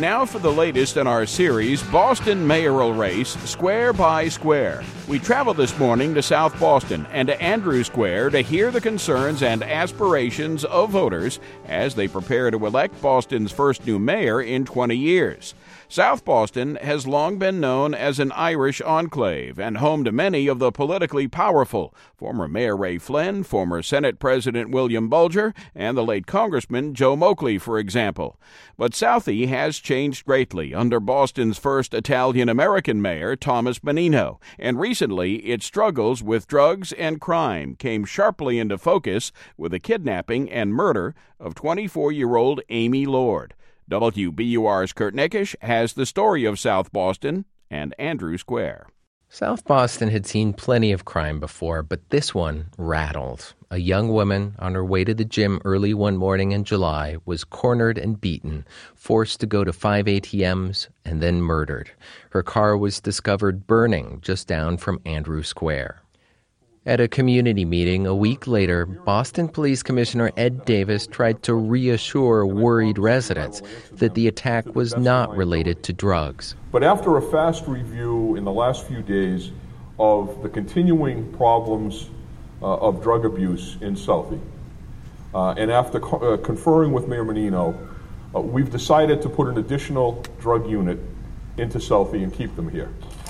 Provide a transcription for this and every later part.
Now for the latest in our series, Boston Mayoral Race, Square by Square. We traveled this morning to South Boston and to Andrew Square to hear the concerns and aspirations of voters as they prepare to elect Boston's first new mayor in 20 years. South Boston has long been known as an Irish enclave and home to many of the politically powerful. Former Mayor Ray Flynn, former Senate President William Bulger, and the late Congressman Joe Moakley, for example. But Southie has changed greatly under Boston's first Italian-American mayor, Thomas Menino, and recently its struggles with drugs and crime came sharply into focus with the kidnapping and murder of 24-year-old Amy Lord. WBUR's Kurt Nickisch has the story of South Boston and Andrew Square. South Boston had seen plenty of crime before, but this one rattled. A young woman on her way to the gym early one morning in July was cornered and beaten, forced to go to 5 ATMs, and then murdered. Her car was discovered burning just down from Andrew Square. At a community meeting a week later, Boston Police Commissioner Ed Davis tried to reassure worried residents that the attack was not related to drugs. But after a fast review in the last few days of the continuing problems of drug abuse in Southie, and after conferring with Mayor Menino, we've decided to put an additional drug unit into Southie and keep them here.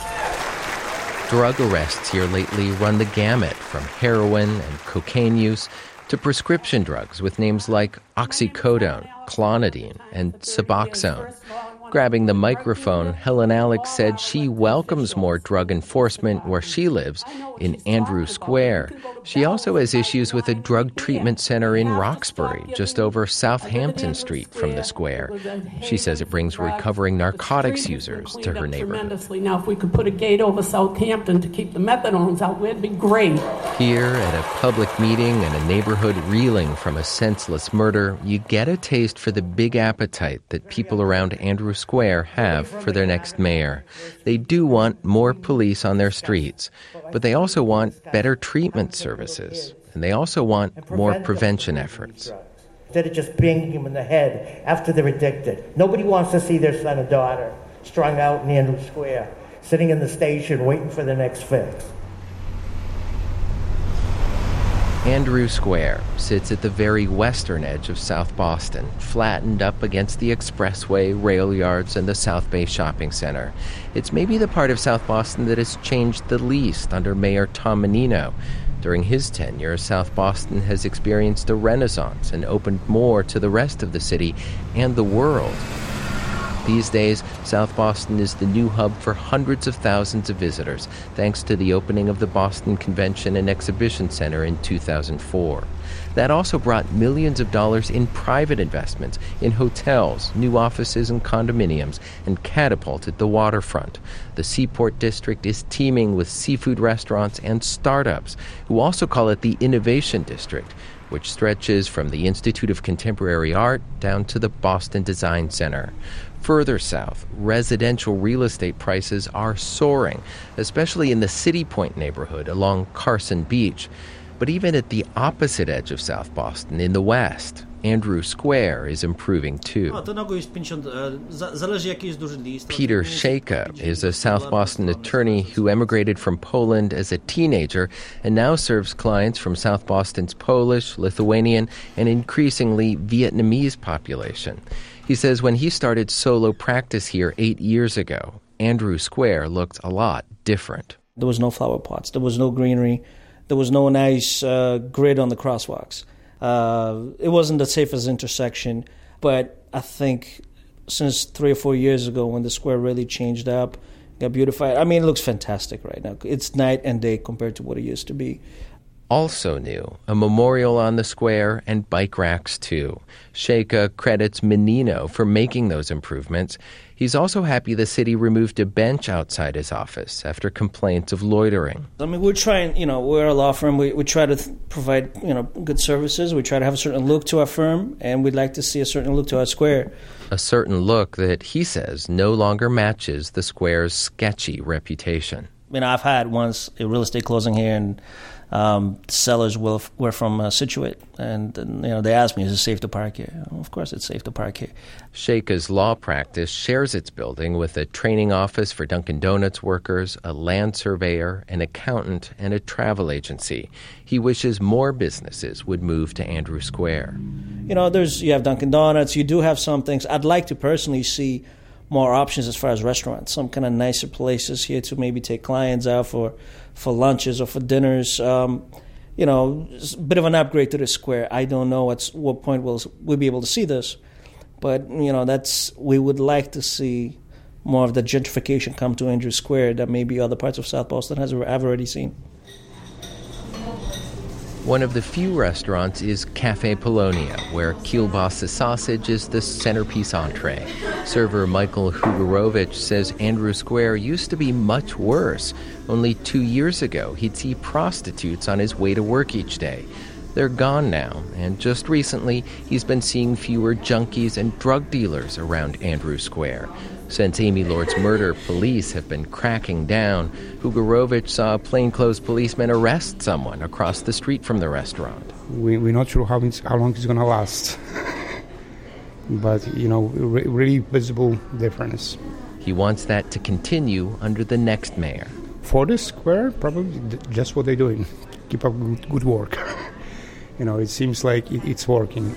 Drug arrests here lately run the gamut from heroin and cocaine use to prescription drugs with names like oxycodone, clonidine, and Suboxone. Grabbing the microphone, Helen Alex said she welcomes more drug enforcement where she lives, in Andrew Square. She also has issues with a drug treatment center in Roxbury, just over Southampton Street from the square. She says it brings recovering narcotics users to her neighborhood. Now, if we could put a gate over Southampton to keep the methadones out, it'd be great. Here, at a public meeting in a neighborhood reeling from a senseless murder, you get a taste for the big appetite that people around Andrew Square have for their next mayor. They do want more police on their streets, but they also want better treatment services, and they also want more prevention efforts. Instead of just banging them in the head after they're addicted. Nobody wants to see their son or daughter strung out in Andrew Square, sitting in the station waiting for the next fix. Andrew Square sits at the very western edge of South Boston, flattened up against the expressway, rail yards, and the South Bay Shopping Center. It's maybe the part of South Boston that has changed the least under Mayor Tom Menino. During his tenure, South Boston has experienced a renaissance and opened more to the rest of the city and the world. These days, South Boston is the new hub for hundreds of thousands of visitors, thanks to the opening of the Boston Convention and Exhibition Center in 2004. That also brought millions of dollars in private investments in hotels, new offices and condominiums, and catapulted the waterfront. The Seaport District is teeming with seafood restaurants and startups, who also call it the Innovation District, which stretches from the Institute of Contemporary Art down to the Boston Design Center. Further south, residential real estate prices are soaring, especially in the City Point neighborhood along Carson Beach. But even at the opposite edge of South Boston, in the west, Andrew Square is improving too. Peter Szejka is a South Boston attorney who emigrated from Poland as a teenager and now serves clients from South Boston's Polish, Lithuanian, and increasingly Vietnamese population. He says when he started solo practice here 8 years ago, Andrew Square looked a lot different. There was no flower pots. There was no greenery. There was no nice grid on the crosswalks. It wasn't the safest intersection, but I think since 3 or 4 years ago when the square really changed up, got beautified, I mean, it looks fantastic right now. It's night and day compared to what it used to be. Also new, a memorial on the square and bike racks too. Szejka credits Menino for making those improvements. He's also happy the city removed a bench outside his office after complaints of loitering. I mean, we're trying, we're a law firm. We try to provide, good services. We try to have a certain look to our firm, and we'd like to see a certain look to our square. A certain look that he says no longer matches the square's sketchy reputation. I've had once a real estate closing here, and sellers were from Scituate, and they asked me, is it safe to park here? Well, of course it's safe to park here. Sheikha's law practice shares its building with a training office for Dunkin' Donuts workers, a land surveyor, an accountant, and a travel agency. He wishes more businesses would move to Andrew Square. You have Dunkin' Donuts. You do have some things. I'd like to personally see more options as far as restaurants, some kind of nicer places here to maybe take clients out for lunches or for dinners. It's a bit of an upgrade to the square. I don't know at what point we'll be able to see this, but we would like to see more of the gentrification come to Andrew Square that maybe other parts of South Boston have already seen. One of the few restaurants is Cafe Polonia, where kielbasa sausage is the centerpiece entree. Server Michael Hugorovich says Andrew Square used to be much worse. Only 2 years ago, he'd see prostitutes on his way to work each day. They're gone now, and just recently, he's been seeing fewer junkies and drug dealers around Andrew Square. Since Amy Lord's murder, police have been cracking down. Hugorovich saw a plainclothes policeman arrest someone across the street from the restaurant. We're not sure how long it's going to last. But, really visible difference. He wants that to continue under the next mayor. For the square, probably just what they're doing. Keep up good work. It seems like it's working.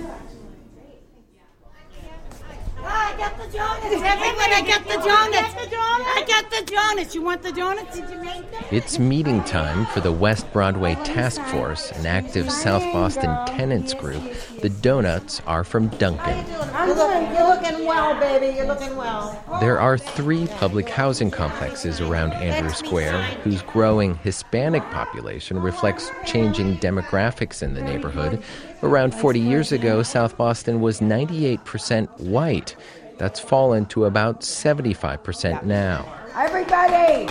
Everyone, I got the donuts. I got the donuts. You want the donuts? Did you make them? It's meeting time for the West Broadway Task Force, an active South Boston tenants group. The donuts are from Dunkin'. You're looking well, baby. You're looking well. There are 3 public housing complexes around Andrew Square, whose growing Hispanic population reflects changing demographics in the neighborhood. Around 40 years ago, South Boston was 98% white. That's fallen to about 75% now. Everybody,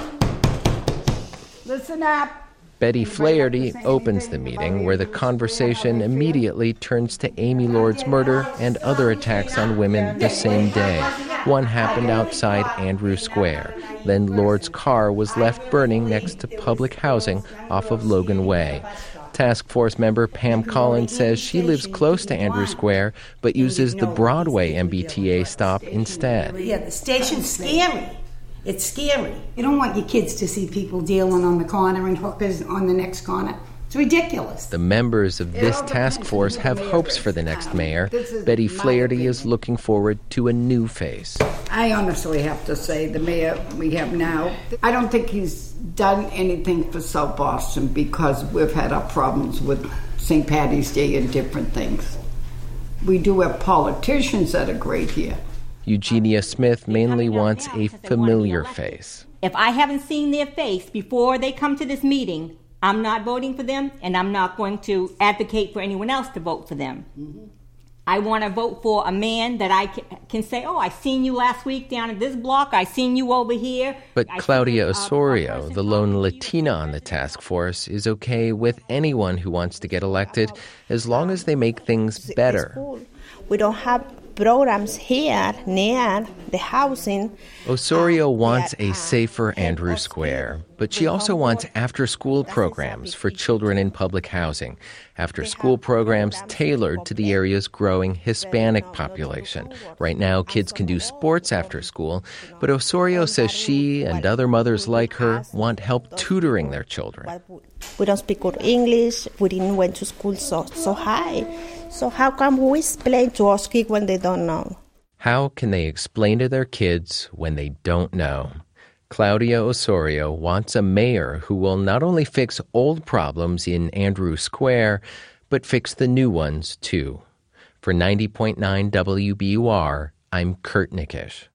listen up. Betty Flaherty opens the meeting, where the conversation immediately turns to Amy Lord's murder and other attacks on women the same day. One happened outside Andrew Square. Then Lord's car was left burning next to public housing off of Logan Way. Task Force member Pam Collins says she lives close to Andrew Square, but uses the Broadway MBTA stop instead. Yeah, the station's scary. It's scary. You don't want your kids to see people dealing on the corner and hookers on the next corner. It's ridiculous. The members of this task force have hopes for the next mayor. Betty Flaherty is looking forward to a new face. I honestly have to say the mayor we have now, I don't think he's done anything for South Boston because we've had our problems with St. Paddy's Day and different things. We do have politicians that are great here. Eugenia Smith mainly wants a familiar face. If I haven't seen their face before they come to this meeting, I'm not voting for them, and I'm not going to advocate for anyone else to vote for them. Mm-hmm. I want to vote for a man that I can say, I seen you last week down at this block, I seen you over here. But Claudia Osorio, the lone Latina on the task force, is okay with anyone who wants to get elected as long as they make things better. We don't have programs here near the housing. Osorio wants a safer Andrew Square, but she also wants after-school programs for children in public housing, after-school programs tailored to the area's growing Hispanic population. Right now, kids can do sports after school, but Osorio says she and other mothers like her want help tutoring their children. We don't speak good English. We didn't went to school so high. So how can we explain to our kids when they don't know? How can they explain to their kids when they don't know? Claudia Osorio wants a mayor who will not only fix old problems in Andrew Square, but fix the new ones, too. For 90.9 WBUR, I'm Kurt Nickish.